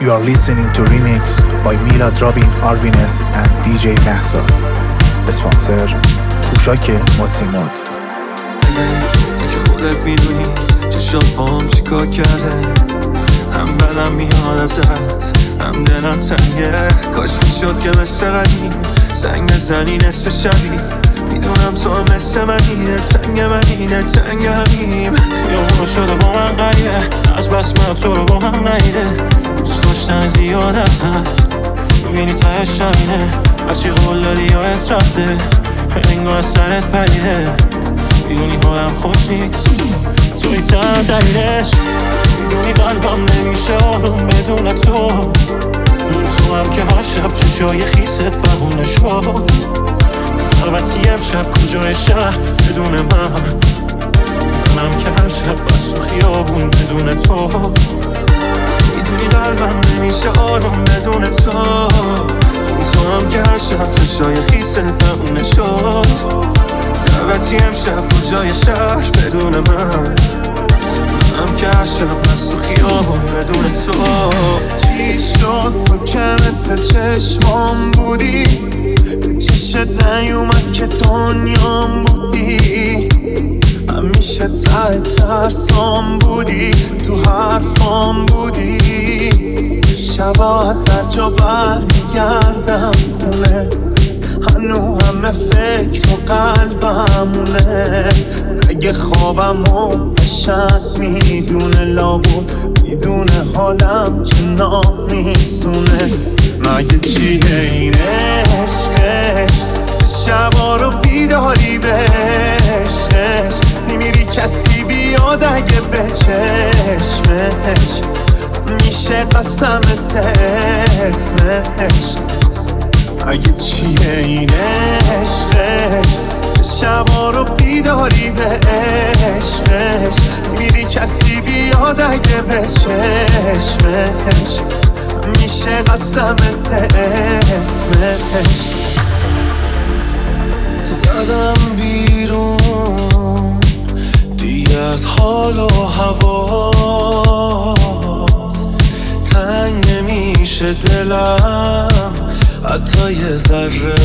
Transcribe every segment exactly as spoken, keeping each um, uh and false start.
You are listening to Remix by Milad Robin Arvines and دی جی Mahsa. اسپانسر پوشاک ماسیماد. تو که خودت میدونی چشات قام چیکار کرده، هم بدم میاد ازت هم دلم تنگه. کاش میشد که مثل قدیم زنگ بزنی نصف شبی، میدونم تو مثل منی، دلتنگ منی دلتنگ همیم. خیابونو شده با من قریه، از بس من تو رو با هم نیده. دوست داشتن زیاد از هست میبینی تایش همینه، هرچی قول دادی یادت رفته انگار از سرت پریده. میدونی حالم خوش نیست توی تر دلیلش، میدونی قلبم نمیشه آروم بدون تو. تو هم که هر شب چشای خیست بهونه شد، البته امشب کجای شهر بدون من، منم که هر شب بس تو خیابون بدون تو. میدونی قلبم نمیشه آروم بدون تو. تو هم که هر شب چشای خیست بهونه شد، البته امشب کجای شهر بدون من، منم که هر شب بس تو خیابون بدون تو. چی شد تو که مثل چشمام بودی، چشت نیومد که دنیام بودی. همیشه تر ترسام بودی، تو حرفام بودی. شبا از هر جا برمیگردم خونه، هنو همه فکر و قلبمونه. اگه خوابم و بشن میدونه لابود، میدونه حالم چه نامیزونه. مگه چیه این عشقش، شبا رو بیداری به عشقش. میمیری کسی بیاد اگه به چشمش، میشه قسمت اسمش. اگه چیه این عشقش، شبا رو بیداری به عشقش. میری کسی بیاد اگه به چشمش، میشه قسمت اسمش. زدم بیرون دیگه از حال و هوا، تنگ نمیشه دلم حتی یه ذره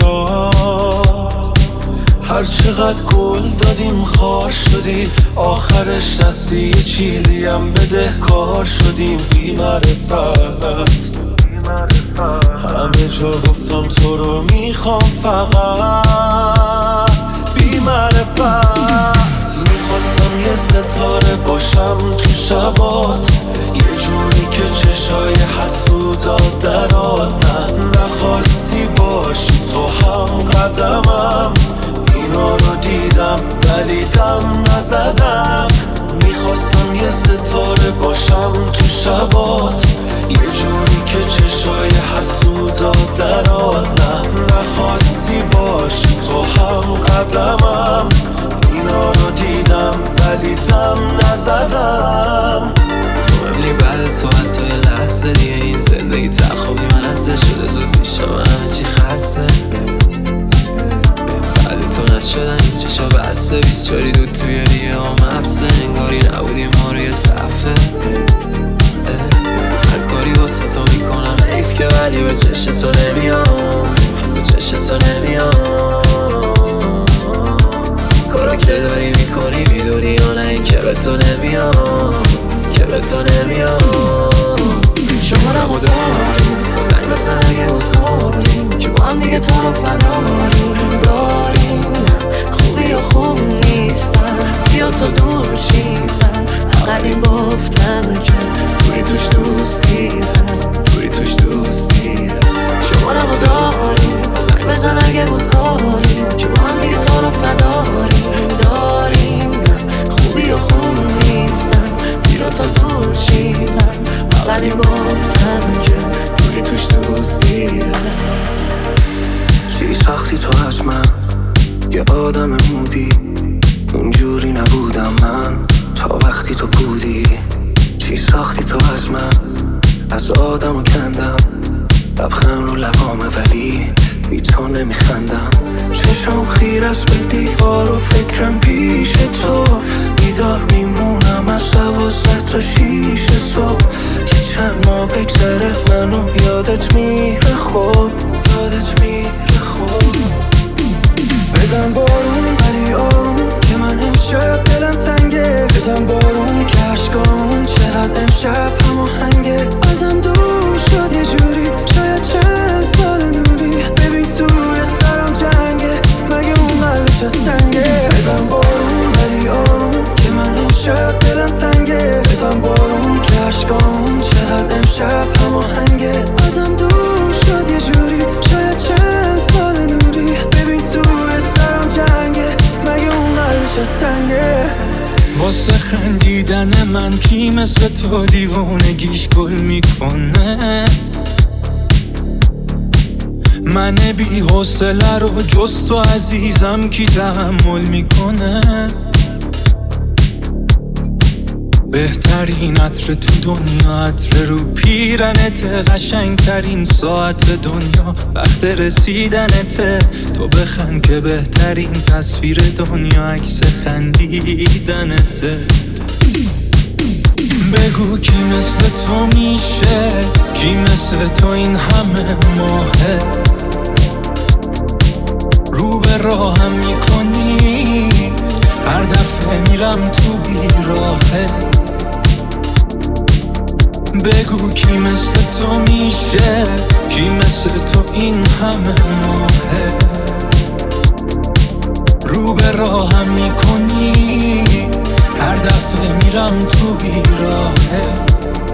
برات. هر چقدر گل دادیم خار شدی، آخرش دستی یه چیزی هم بده کار شدیم. بی معرفت همه جا گفتم تو رو میخوام فقط. بی معرفت میخواستم یه ستاره باشم تو شبات، یه جوری که چشای حسودات درات. من نخواستی باشی تو هم قدمم، اینا رو دیدم ولی دم نزدم. میخواستم یه ستاره باشم تو شبات، یه جوری که چشای حسودات درات. نه نخواستی باشی تو هم قدمم، اینا رو دیدم ولی دم نزدم. مهمنی بعد تو حتی یه لحظه دیگه این زندگی تلخ و بیمزه شده. زود میشم همه چی خسته، بعد تو نشدن این چشا بسته. بیست چاری دود توی ریه هم حبسه، انگاری نبودی ما روی صفحه. هر کاری واسه تو میکنم حیف که ولی به چشت تو نمیام، به چشت تو نمیام. کارا که داری میکنی میدونی یا نه این که به تو نمیام، که به تو نمیام. شمارمو داریم زنگ بزن اگه بودکاریم، که با هم دیگه تو رو فداریم داریم. خوبی یا خوب نیستم بیا تا دور شیدم، اقلیم گفتن که توی توش دوستی هست، توی توش دوستی هست. شمارمو داریم زنگ بزن اگه بودکاریم، که با هم دیگه تو رو فداریم داریم. خوبی یا خوب نیستم بیا تا دور شیدم، اقلیم گفتن که توی توش دوستی هست. چی ساختی تو از من یه آدم مودی، اونجوری نبودم من تا وقتی تو بودی. چی ساختی تو از من، از آدمو کندم. لبخند رو لبامه ولی بی تو نمیخندم. چشم خیر است به دیوار و فکرم پیش تو، بیدار میمونم میشم از دوازده تا شیش صبح که چند ماه بگذره منو یادت میره خوب یادت میره خوب بزن بارون ولی آروم که من امشب دلم تنگه بزن بارون که عشقامون چقدر امشب هماهنگه ازم دور شد یه جوری شاید چند سال نوری ببین توی سرم جنگه مگه اون قلبش از سنگه بزن بارون ولی آروم که من امشب دلم تنگه بزن بارون که عشقامون چقدر امشب هماهنگه ازم دور شد یه جوری شاید چند سال نوری ببین توی سرم جنگه مگه اون قلبش از سنگه واسه خندیدن من کی مثل تو دیوونگیش گل میکنه من بی حوصله رو جز تو عزیزم کی تحمل میکنه بهترین عطر تو دنیا عطر رو پیرنته قشنگترین ساعت دنیا وقت رسیدنته تو بخند که بهترین تصویر دنیا عکس خندیدنته بگو کی مثل تو میشه کی مثل تو این همه ماهه رو به راهم میکنی هر دفعه میرم تو بیراهه بگو کی مثل تو میشه کی مثل تو این همه ماهه رو به راهم میکنی هر دفعه میرم تو بیراهه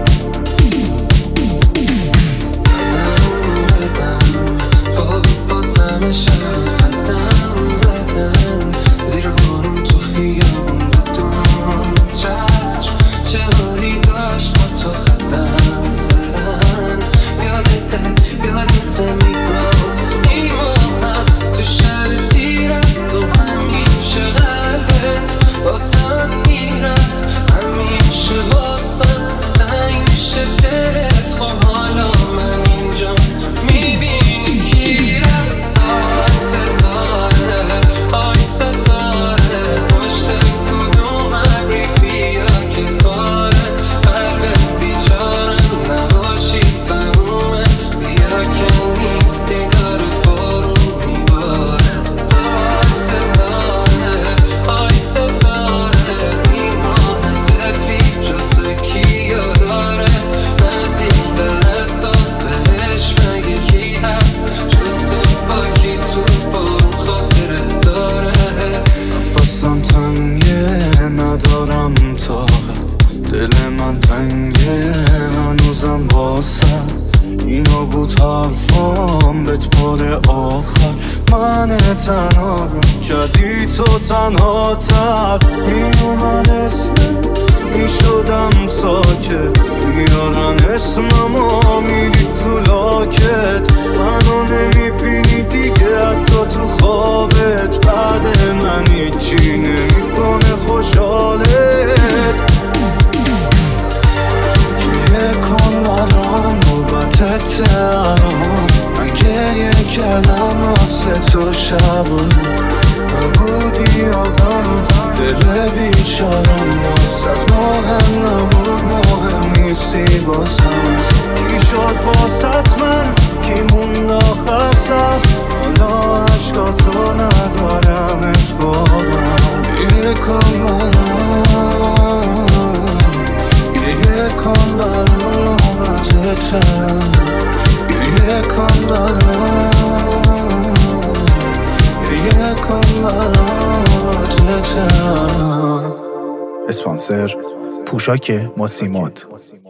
دل من تنگه هنوزم واسد اینا بود حرفام بهت بار آخر من تنها رو کردی تو تنها تر میومد اسمت میشدم ساکت میارن اسممو میری تو لاکت منو نمیبینی دیگه حتی تو خوابت بعد من هیچی نمیکنه خوشحالت کن برام نوبتت الان من گریه کردم واسه تو شبان نبودی آدم دل بیچارم واسه مهم نبود مهم نیستی باسم کی شد واسط من کی موند آخر سر حالا عشقاتو ندارمش بابم گریه کن برام گریه کن برام نوبتتم گریه کن برام گریه کن برام نوبتتم اسپانسر پوشاک ماسیماد.